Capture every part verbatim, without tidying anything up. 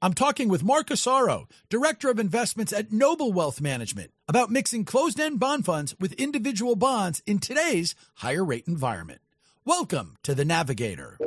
I'm talking with Mark Asaro, Director of Investments at Noble Wealth Management, about mixing closed-end bond funds with individual bonds in today's higher rate environment. Welcome to The Navigator.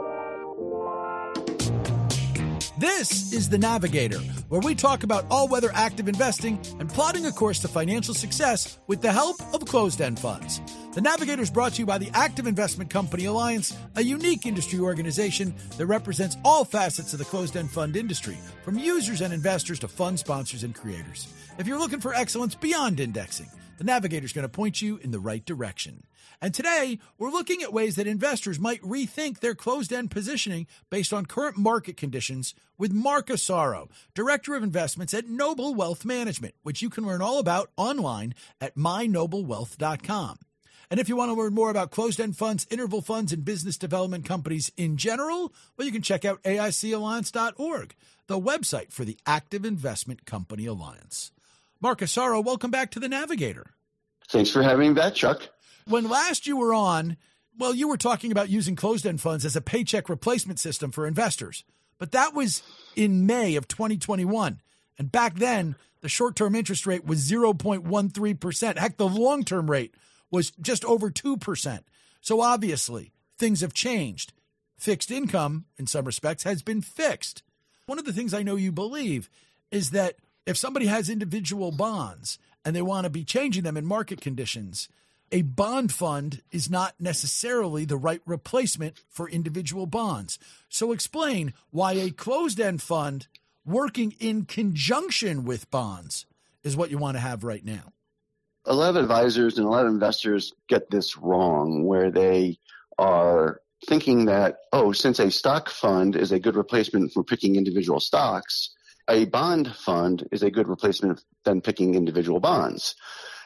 This is The Navigator, where we talk about all-weather active investing and plotting a course to financial success with the help of closed-end funds. The Navigator is brought to you by the Active Investment Company Alliance, a unique industry organization that represents all facets of the closed-end fund industry, from users and investors to fund sponsors and creators. If you're looking for excellence beyond indexing, the Navigator is going to point you in the right direction. And today, we're looking at ways that investors might rethink their closed-end positioning based on current market conditions with Mark Asaro, Director of Investments at Noble Wealth Management, which you can learn all about online at my noble wealth dot com. And if you want to learn more about closed-end funds, interval funds, and business development companies in general, well, you can check out A I C alliance dot org, the website for the Active Investment Company Alliance. Mark Asaro, welcome back to The Navigator. Thanks for having me back, Chuck. When last you were on, well, you were talking about using closed-end funds as a paycheck replacement system for investors. But that was in May of twenty twenty-one. And back then, the short-term interest rate was zero point one three percent. Heck, the long-term rate was just over two percent. So obviously, things have changed. Fixed income, in some respects, has been fixed. One of the things I know you believe is that if somebody has individual bonds and they want to be changing them in market conditions, a bond fund is not necessarily the right replacement for individual bonds. So explain why a closed-end fund working in conjunction with bonds is what you want to have right now. A lot of advisors and a lot of investors get this wrong, where they are thinking that, oh, since a stock fund is a good replacement for picking individual stocks, a bond fund is a good replacement than picking individual bonds.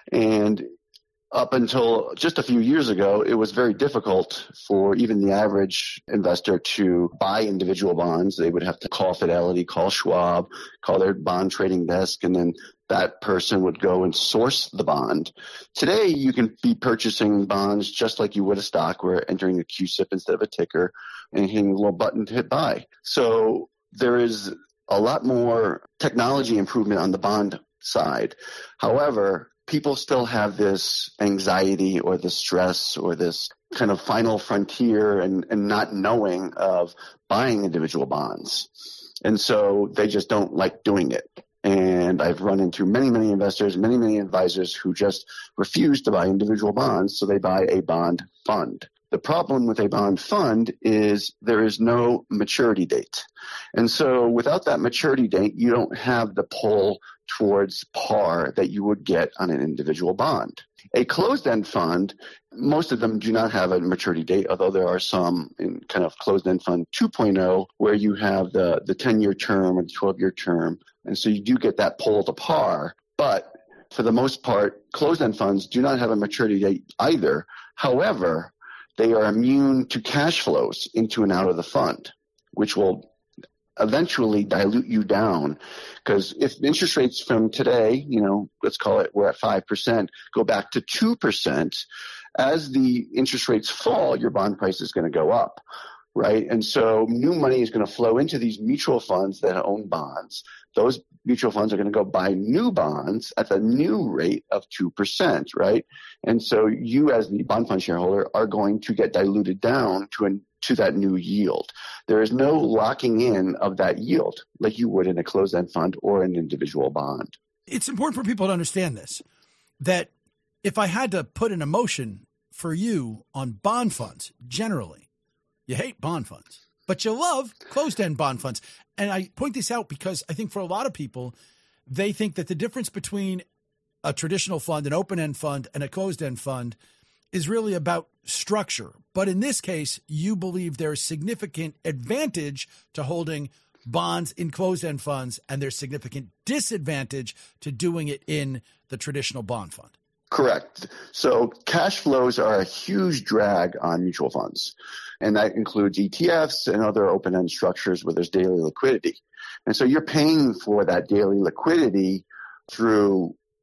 And up until just a few years ago, it was very difficult for even the average investor to buy individual bonds. They would have to call Fidelity, call Schwab, call their bond trading desk, and then that person would go and source the bond. Today, you can be purchasing bonds just like you would a stock, where entering a Q S I P instead of a ticker and hitting a little button to hit buy. So there is a lot more technology improvement on the bond side. However, people still have this anxiety or this stress or this kind of final frontier and, and not knowing of buying individual bonds. And so they just don't like doing it. And I've run into many, many investors, many, many advisors who just refuse to buy individual bonds, so they buy a bond fund. The problem with a bond fund is there is no maturity date. And so without that maturity date, you don't have the pull towards par that you would get on an individual bond. A closed-end fund, most of them do not have a maturity date, although there are some in kind of closed-end fund two point oh where you have the, the ten-year term or the twelve-year term. And so you do get that pull to par. But for the most part, closed-end funds do not have a maturity date either. However, they are immune to cash flows into and out of the fund, which will eventually dilute you down. Because if interest rates from today, you know, let's call it we're at five percent, go back to two percent, as the interest rates fall, your bond price is going to go up, right? And so new money is going to flow into these mutual funds that own bonds. Those mutual funds are going to go buy new bonds at the new rate of two percent, right? And so you as the bond fund shareholder are going to get diluted down to an to that new yield. There is no locking in of that yield like you would in a closed-end fund or an individual bond. It's important for people to understand this, that if I had to put an emotion for you on bond funds, generally, you hate bond funds, but you love closed-end bond funds. And I point this out because I think for a lot of people, they think that the difference between a traditional fund, an open-end fund, and a closed-end fund is really about structure. But in this case, you believe there's significant advantage to holding bonds in closed-end funds, and there's significant disadvantage to doing it in the traditional bond fund. Correct. So cash flows are a huge drag on mutual funds, and that includes E T Fs and other open-end structures where there's daily liquidity. And so you're paying for that daily liquidity through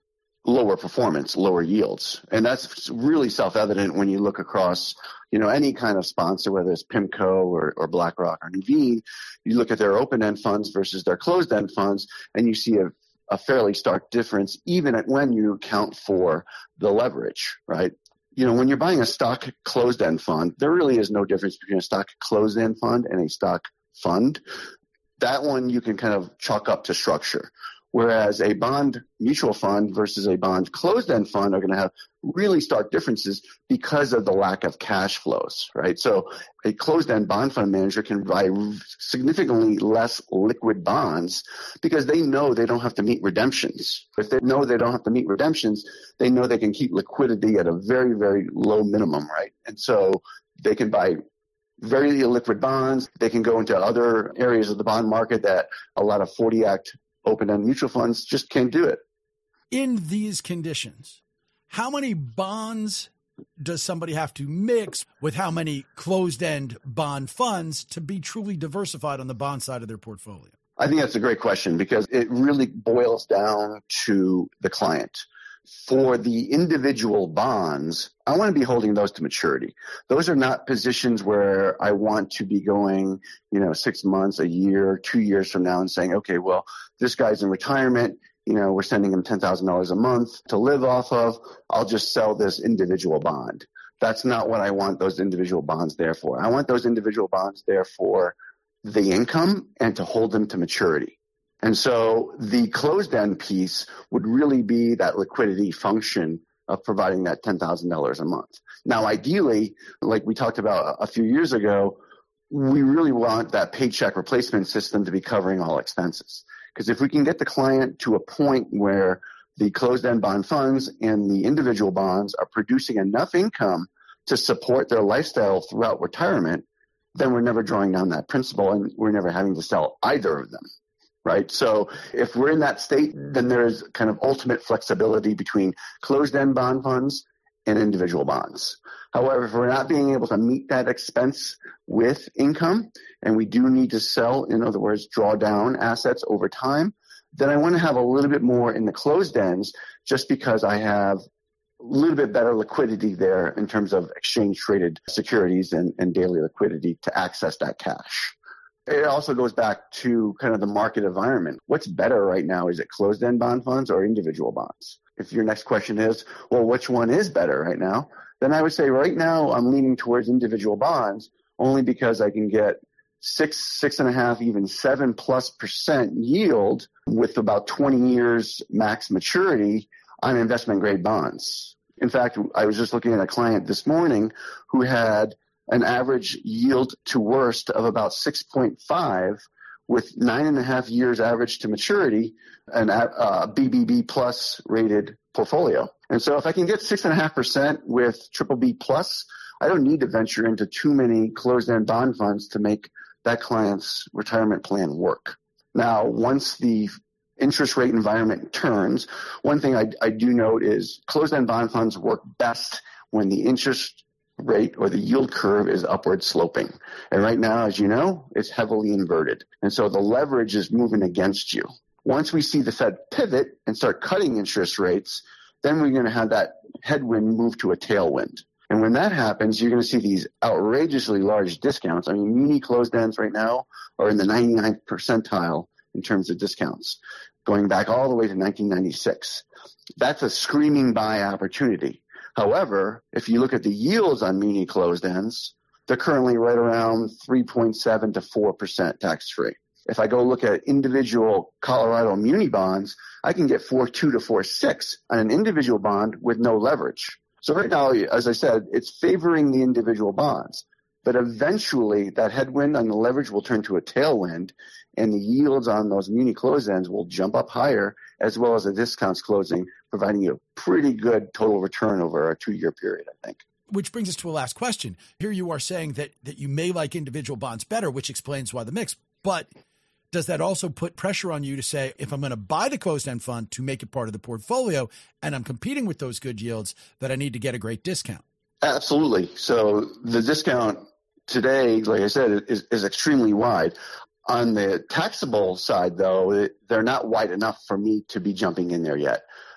lower performance, lower yields. And that's really self-evident when you look across, you know, any kind of sponsor, whether it's PIMCO or, or BlackRock or Nuveen. You look at their open-end funds versus their closed-end funds, and you see a, a fairly stark difference, even at when you account for the leverage, right? You know, when you're buying a stock closed-end fund, there really is no difference between a stock closed-end fund and a stock fund. That one you can kind of chalk up to structure. Whereas a bond mutual fund versus a bond closed-end fund are going to have really stark differences because of the lack of cash flows, right? So a closed-end bond fund manager can buy significantly less liquid bonds because they know they don't have to meet redemptions. If they know they don't have to meet redemptions, they know they can keep liquidity at a very, very low minimum, right? And so they can buy very illiquid bonds. They can go into other areas of the bond market that a lot of forty act open-end mutual funds just can't do it. In these conditions, how many bonds does somebody have to mix with how many closed-end bond funds to be truly diversified on the bond side of their portfolio? I think that's a great question because it really boils down to the client. For the individual bonds, I want to be holding those to maturity. Those are not positions where I want to be going, you know, six months, a year, two years from now and saying, okay, well, this guy's in retirement. You know, we're sending him ten thousand dollars a month to live off of. I'll just sell this individual bond. That's not what I want those individual bonds there for. I want those individual bonds there for the income and to hold them to maturity. And so the closed-end piece would really be that liquidity function of providing that ten thousand dollars a month. Now, ideally, like we talked about a few years ago, we really want that paycheck replacement system to be covering all expenses. Because if we can get the client to a point where the closed-end bond funds and the individual bonds are producing enough income to support their lifestyle throughout retirement, then we're never drawing down that principal and we're never having to sell either of them. Right. So if we're in that state, then there's kind of ultimate flexibility between closed-end bond funds and individual bonds. However, if we're not being able to meet that expense with income and we do need to sell, in other words, draw down assets over time, then I want to have a little bit more in the closed ends just because I have a little bit better liquidity there in terms of exchange traded securities and, and daily liquidity to access that cash. It also goes back to kind of the market environment. What's better right now? Is it closed-end bond funds or individual bonds? If your next question is, well, which one is better right now? Then I would say right now I'm leaning towards individual bonds only because I can get six, six and a half, even seven plus percent yield with about twenty years max maturity on investment grade bonds. In fact, I was just looking at a client this morning who had an average yield to worst of about six point five with nine and a half years average to maturity, and a B B B plus rated portfolio. And so if I can get six and a half percent with triple B plus, I don't need to venture into too many closed-end bond funds to make that client's retirement plan work. Now, once the interest rate environment turns, one thing I, I do note is closed-end bond funds work best when the interest rate or the yield curve is upward sloping. And right now, as you know, it's heavily inverted. And so the leverage is moving against you. Once we see the Fed pivot and start cutting interest rates, then we're going to have that headwind move to a tailwind. And when that happens, you're going to see these outrageously large discounts. I mean, muni closed ends right now are in the ninety-ninth percentile in terms of discounts, going back all the way to nineteen ninety-six. That's a screaming buy opportunity. However, if you look at the yields on muni closed ends, they're currently right around three point seven to four percent tax-free. If I go look at individual Colorado muni bonds, I can get four point two to four point six on an individual bond with no leverage. So right now, as I said, it's favoring the individual bonds. But eventually, that headwind on the leverage will turn to a tailwind, and the yields on those muni closed ends will jump up higher, as well as the discounts closing, providing you a pretty good total return over a two-year period, I think. Which brings us to a last question. Here you are saying that, that you may like individual bonds better, which explains why the mix. But does that also put pressure on you to say, if I'm going to buy the closed-end fund to make it part of the portfolio and I'm competing with those good yields, that I need to get a great discount? Absolutely. So the discount today, like I said, is, is extremely wide. On the taxable side, though, it, they're not wide enough for me to be jumping in there yet.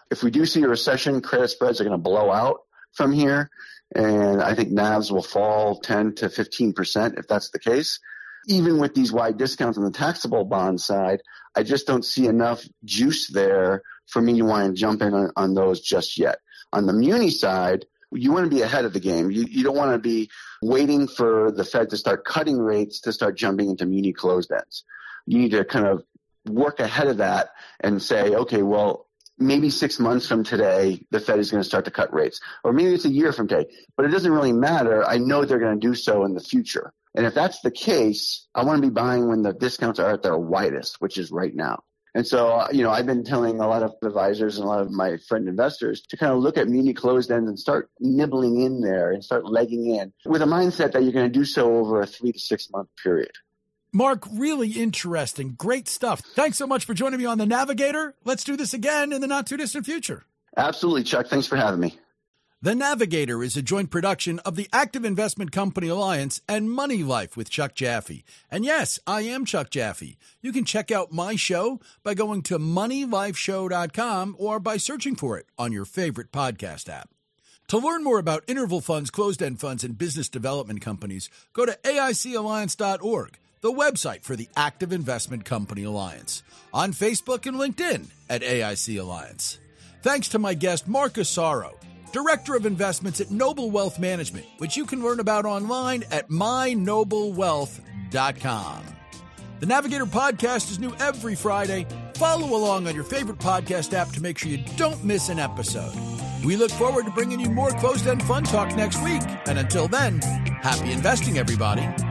If we do see a recession, credit spreads are going to blow out from here. And I think N A Vs will fall ten to fifteen percent if that's the case. Even with these wide discounts on the taxable bond side, I just don't see enough juice there for me to want to jump in on, on those just yet. On the muni side, you want to be ahead of the game. You, you don't want to be waiting for the Fed to start cutting rates to start jumping into muni closed ends. You need to kind of work ahead of that and say, okay, well, maybe six months from today, the Fed is going to start to cut rates. Or maybe it's a year from today. But it doesn't really matter. I know they're going to do so in the future. And if that's the case, I want to be buying when the discounts are at their widest, which is right now. And so, you know, I've been telling a lot of advisors and a lot of my friend investors to kind of look at muni closed ends and start nibbling in there and start legging in with a mindset that you're going to do so over a three to six month period. Mark, really interesting. Great stuff. Thanks so much for joining me on The Navigator. Let's do this again in the not too distant future. Absolutely, Chuck. Thanks for having me. The Navigator is a joint production of the Active Investment Company Alliance and Money Life with Chuck Jaffe. And yes, I am Chuck Jaffe. You can check out my show by going to money life show dot com or by searching for it on your favorite podcast app. To learn more about interval funds, closed-end funds, and business development companies, go to A I C alliance dot org, the website for the Active Investment Company Alliance. On Facebook and LinkedIn at A I C Alliance. Thanks to my guest, Mark Asaro, Director of Investments at Noble Wealth Management, which you can learn about online at my noble wealth dot com. The Navigator podcast is new every Friday. Follow along on your favorite podcast app to make sure you don't miss an episode. We look forward to bringing you more closed-end fun talk next week. And until then, happy investing, everybody.